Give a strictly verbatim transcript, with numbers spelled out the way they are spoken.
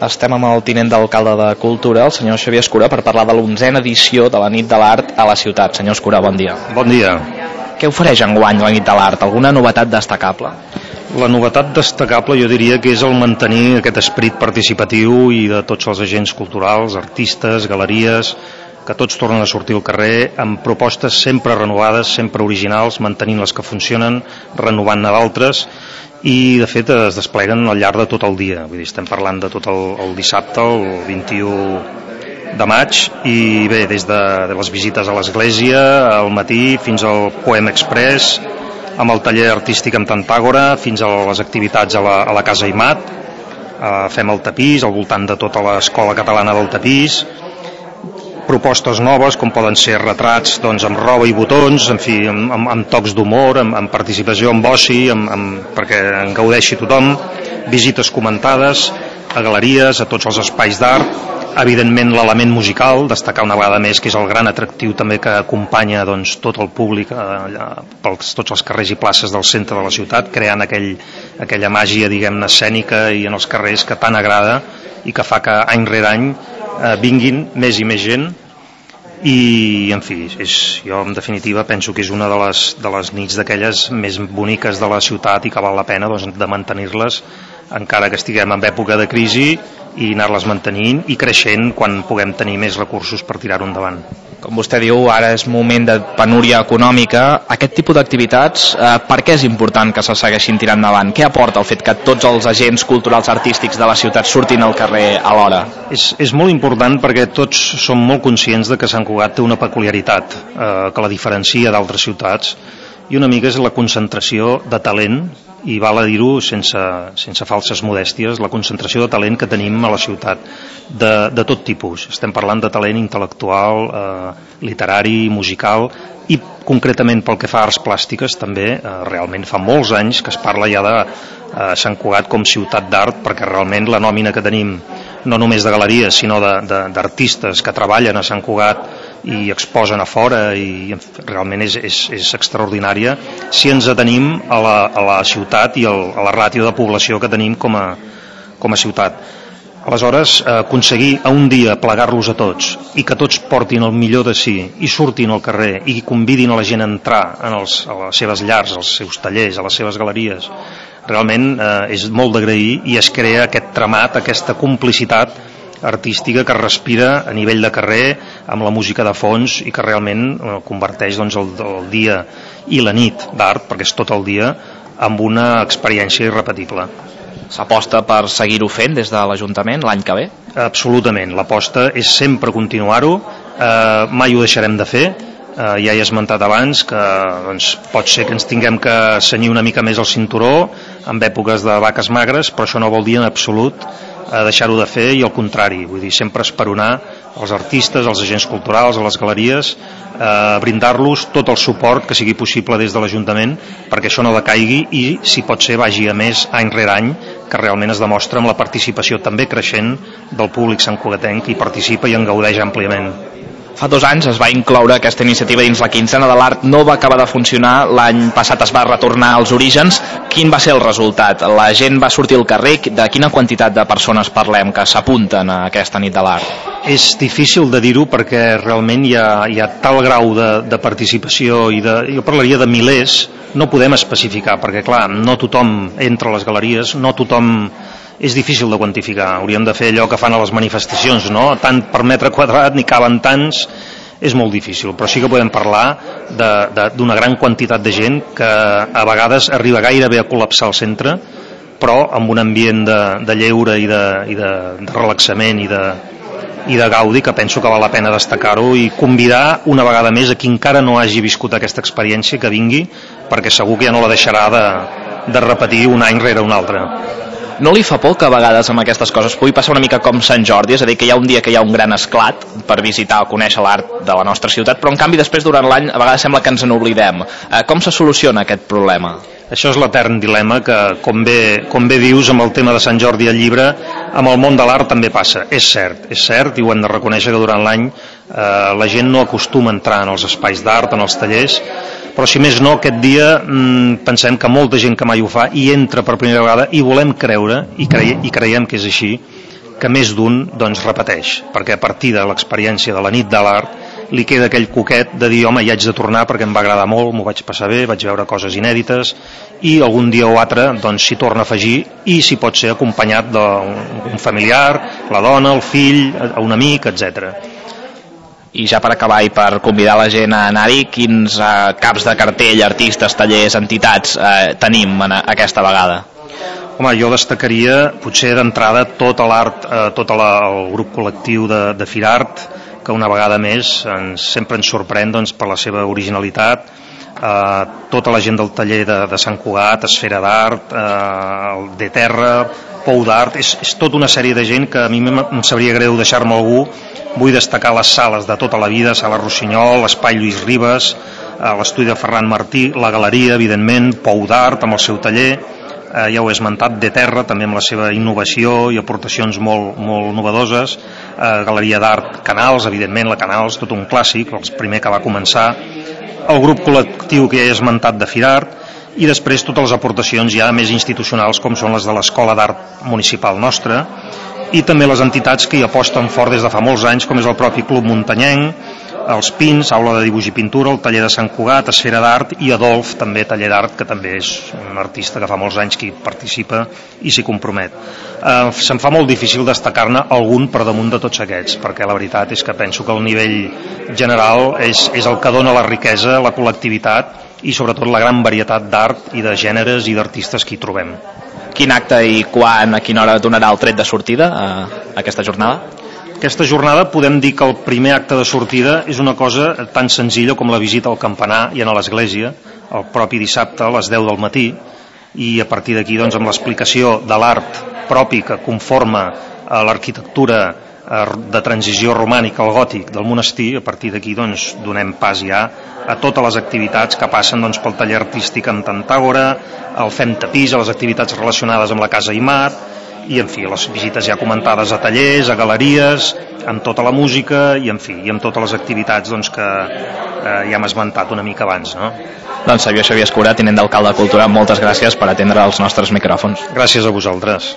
estem amb el tinent d'alcalde de Cultura, el senyor Xavier Escura, per parlar de l'onzena edició de la Nit de l'Art a la ciutat. Senyor Escura, bon dia. Bon dia. Què ofereix enguany la Nit de l'Art? Alguna novetat destacable? La novetat destacable jo diria que és el mantenir aquest esperit participatiu i de tots els agents culturals, artistes, galeries, que tots tornen a sortir al carrer amb propostes sempre renovades, sempre originals, mantenint les que funcionen, renovant-ne d'altres, i de fet es despleguen al llarg de tot el dia. Vull dir, estem parlant de tot el, el dissabte, el vint-i-u de maig, i bé, des de, de les visites a l'església al matí fins al Poem Express, amb el taller artístic amb Tantàgora, fins a les activitats a la, a la Casa Imat, eh, fem el tapís al voltant de tota l'escola catalana del tapís, propostes noves com poden ser retrats doncs, amb roba i botons, en fi, amb, amb, amb tocs d'humor, amb, amb participació amb oci, amb, amb, perquè en gaudeixi tothom, visites comentades a galeries, a tots els espais d'art, evidentment l'element musical, destacar una vegada més que és el gran atractiu també que acompanya doncs, tot el públic allà, pels tots els carrers i places del centre de la ciutat, creant aquell, aquella màgia diguem-ne escènica i en els carrers que tant agrada i que fa que any rere any eh, vinguin més i més gent i en fi, és, jo en definitiva penso que és una de les, de les nits d'aquelles més boniques de la ciutat i que val la pena doncs, de mantenir-les encara que estiguem en època de crisi i anar-les mantenint i creixent quan puguem tenir més recursos per tirar-ho endavant. Com vostè diu, ara és moment de penúria econòmica. Aquest tipus d'activitats, eh, per què és important que se segueixin tirant endavant? Què aporta el fet que tots els agents culturals artístics de la ciutat surtin al carrer alhora? És, és molt important perquè tots som molt conscients de que Sant Cugat té una peculiaritat eh, que la diferencia d'altres ciutats i una mica és la concentració de talent i val a dir-ho sense, sense falses modèsties, la concentració de talent que tenim a la ciutat, de, de tot tipus. Estem parlant de talent intel·lectual, eh, literari, musical, i concretament pel que fa a arts plàstiques també, eh, realment fa molts anys que es parla ja de eh, Sant Cugat com ciutat d'art, perquè realment la nòmina que tenim, no només de galeries, sinó d'artistes que treballen a Sant Cugat i exposen a fora i realment és, és, és extraordinària si ens atenim a la, a la ciutat i el, a la ràtio de població que tenim com a, com a ciutat. Aleshores, eh, aconseguir a un dia plegar-los a tots i que tots portin el millor de si i surtin al carrer i convidin a la gent a entrar en els, a les seves llars, als seus tallers, a les seves galeries, realment eh, és molt d'agrair i es crea aquest tramat, aquesta complicitat artística que respira a nivell de carrer amb la música de fons i que realment eh, converteix doncs, el, el dia i la nit d'art, perquè és tot el dia, amb una experiència irrepetible. S'aposta per seguir-ho fent des de l'Ajuntament l'any que ve? Absolutament, l'aposta és sempre continuar-ho, eh, mai ho deixarem de fer. Uh, ja he esmentat abans que doncs, pot ser que ens tinguem que cenyir una mica més el cinturó en èpoques de vaques magres, però això no vol dir en absolut uh, deixar-ho de fer i al contrari, vull dir, sempre esperonar als artistes, als agents culturals, a les galeries, uh, brindar-los tot el suport que sigui possible des de l'Ajuntament perquè això no decaigui i, si pot ser, vagi a més any rere any, que realment es demostra amb la participació també creixent del públic santcugatenc que hi participa i en gaudeix àmpliament. Fa dos anys es va incloure aquesta iniciativa dins la quinzena de l'art, no va acabar de funcionar, l'any passat es va retornar als orígens. Quin va ser el resultat? La gent va sortir al carrer? De quina quantitat de persones parlem que s'apunten a aquesta nit de l'art? És difícil de dir-ho perquè realment hi ha, hi ha tal grau de, de participació i de, jo parlaria de milers, no podem especificar perquè clar, no tothom entra a les galeries, no tothom... És difícil de quantificar, hauríem de fer allò que fan a les manifestacions, no? Tant per metre quadrat, ni caben tants, és molt difícil, però sí que podem parlar d'una gran quantitat de gent que a vegades arriba gairebé a col·lapsar el centre, però amb un ambient de, de lleure i, de, i de, de relaxament i de, i de gaudi que penso que val la pena destacar-ho i convidar una vegada més a qui encara no hagi viscut aquesta experiència que vingui, perquè segur que ja no la deixarà de, de repetir un any rere un altre. No li fa por que a vegades amb aquestes coses pugui passar una mica com Sant Jordi, és a dir, que hi ha un dia que hi ha un gran esclat per visitar o conèixer l'art de la nostra ciutat, però en canvi després durant l'any a vegades sembla que ens n'oblidem. Eh, com se soluciona aquest problema? Això és l'etern dilema que, com bé, com bé dius amb el tema de Sant Jordi al llibre, amb el món de l'art també passa. És cert, és cert, i ho hem de reconèixer que durant l'any eh, la gent no acostuma a entrar en els espais d'art, en els tallers, però si més no, aquest dia mmm, pensem que molta gent que mai ho fa i entra per primera vegada i volem creure, i, cre i creiem que és així, que més d'un doncs, repeteix, perquè a partir de l'experiència de la nit de l'art li queda aquell coquet de dir, home, hi haig de tornar perquè em va agradar molt, m'ho vaig passar bé, vaig veure coses inèdites, i algun dia o altre doncs, s'hi torna a afegir, i si pot ser acompanyat d'un familiar, la dona, el fill, un amic, etcètera. I ja per acabar i per convidar la gent a anar-hi, quins eh, caps de cartell, artistes, tallers, entitats eh, tenim en aquesta vegada? Home, jo destacaria potser d'entrada tot l'art, eh, tot la, el grup col·lectiu de, de Firart, que una vegada més ens, sempre ens sorprèn doncs, per la seva originalitat, eh, tota la gent del taller de, de Sant Cugat, Esfera d'Art, eh, el de Terra, Pou d'Art, és, és tota una sèrie de gent que a mi em sabria greu deixar-me algú. Vull destacar les sales de tota la vida, Sala Rossinyol, l'Espai Lluís Ribes, eh, l'estudi de Ferran Martí, la Galeria, evidentment, Pou d'Art amb el seu taller, eh, ja ho he esmentat, de Terra, també amb la seva innovació i aportacions molt, molt novedoses, eh, Galeria d'Art Canals, evidentment, la Canals, tot un clàssic, el primer que va començar, el grup col·lectiu que ja he esmentat de Firart, i després totes les aportacions ja més institucionals com són les de l'Escola d'Art Municipal nostra, i també les entitats que hi aposten fort des de fa molts anys, com és el propi Club Muntanyenc, els Pins, Aula de Dibuix i Pintura, el taller de Sant Cugat, Esfera d'Art, i Adolf, també taller d'art, que també és un artista que fa molts anys que hi participa i s'hi compromet. Eh, se'm fa molt difícil destacar-ne algun per damunt de tots aquests, perquè la veritat és que penso que el nivell general és, és el que dona la riquesa, la col·lectivitat i sobretot la gran varietat d'art i de gèneres i d'artistes que hi trobem. Quin acte i quan, a quina hora donarà el tret de sortida a aquesta jornada? Aquesta jornada podem dir que el primer acte de sortida és una cosa tan senzilla com la visita al campanar i a l'església, el propi dissabte a les deu del matí, i a partir d'aquí doncs, amb l'explicació de l'art propi que conforma l'arquitectura de transició romànica al gòtic del monestir, a partir d'aquí doncs, donem pas ja a totes les activitats que passen doncs, pel taller artístic amb Tantàgora, el Fem Tapís, a les activitats relacionades amb la Casa Aimar, i en fi, les visites ja comentades a tallers, a galeries, amb tota la música i en fi, i amb totes les activitats doncs, que eh, ja hem esmentat una mica abans, no? Doncs Xavier Xavier Escura, tinent d'alcalde de Cultura, moltes gràcies per atendre els nostres micròfons. Gràcies a vosaltres.